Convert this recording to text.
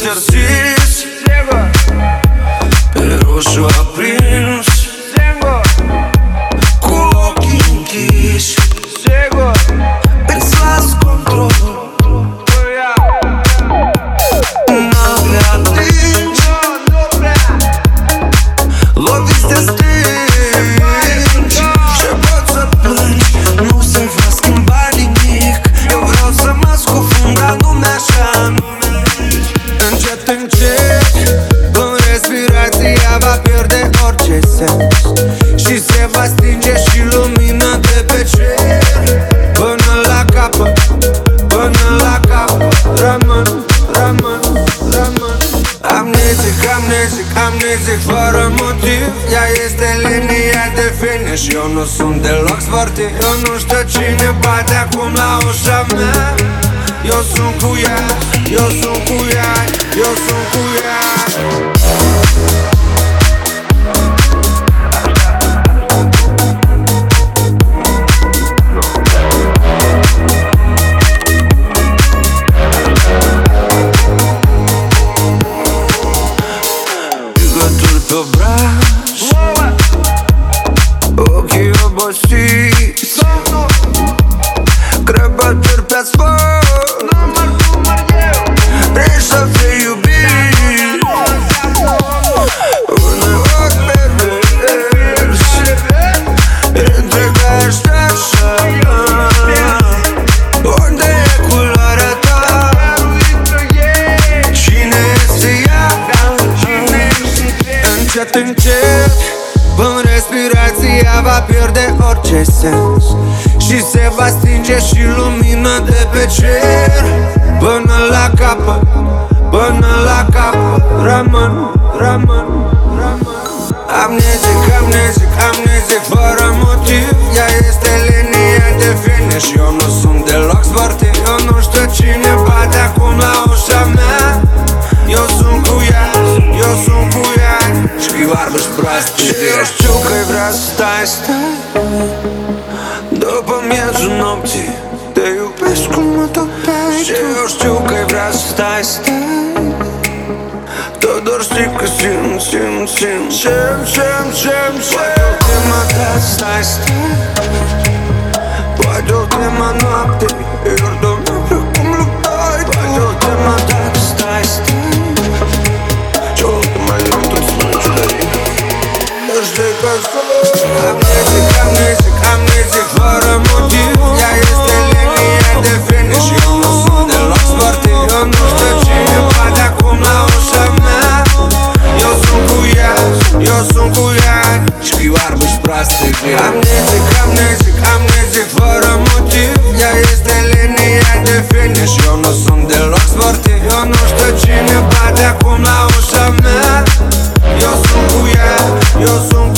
exerciți pe roșu aprins, cu ochii închiși, îți las controlul. N-avea atingi, loviți de stingi și poți să plângi. Nu se va schimba nimic. Eu vreau să mă scufund, dar nu-mi așa. Încet, încet, în respirația va pierde orice sens și se va stinge și lumina de pe cer. Până la capăt, până la capăt, rămân, rămân, rămân. Amnezic, amnezic, amnezic, fără motiv. Ea este linia de finish, eu nu sunt deloc sportiv. Eu nu știu cine bate acum la ușa mea. Eu sunt cu ea, eu sunt cu ea, eu sunt cu ea. Picături pe braț, ochii obosiți, crăpături pe asfalt, vrei să fii iubit. Uneori pe vers, întregaște așa. Unde e culoarea ta? Cine este ea? Încet, încet, în respirația va pierde orice sens și se va stinge și lumina de pe cer. Până la capăt, până la capăt, rămân, rămân, rămân. Amnezic, amnezic, amnezic, fără motiv. Ea este linia de finish, eu nu sunt deloc sportiv. Eu nu știu cine bate acum la ușa mea. Eu sunt cu ea, eu sunt cu ea. Știu arbăși proaste. Și eu știu că-i vrea să stai, stai. După miezul nopții te iubesc cum mă topești. Și eu știu că-i vrea să stai, stai. Tot doar știi că simt, simt, simt. Poate o tema ta, stai, stai. Poate o tema noaptei, iar dormi precum luptai tu. Poate o tema ta, stai, stai. Și o ultima noapte îți spune. Știi că amnezic, amnezic, amnezic, fără motiv. Ea este linia de finish, eu nu sunt deloc sportiv. Eu nu știu cine bate acum la ușa mea. Eu sunt cu ea, eu sunt cu ea. Știu arbăși proaste. Amnezic, amnezic, amnezic, fără motiv. Ea este linia de finish, eu nu sunt deloc sportiv. Eu nu știu cine bate acum la ușa mea. Eu sunt cu ea, eu sunt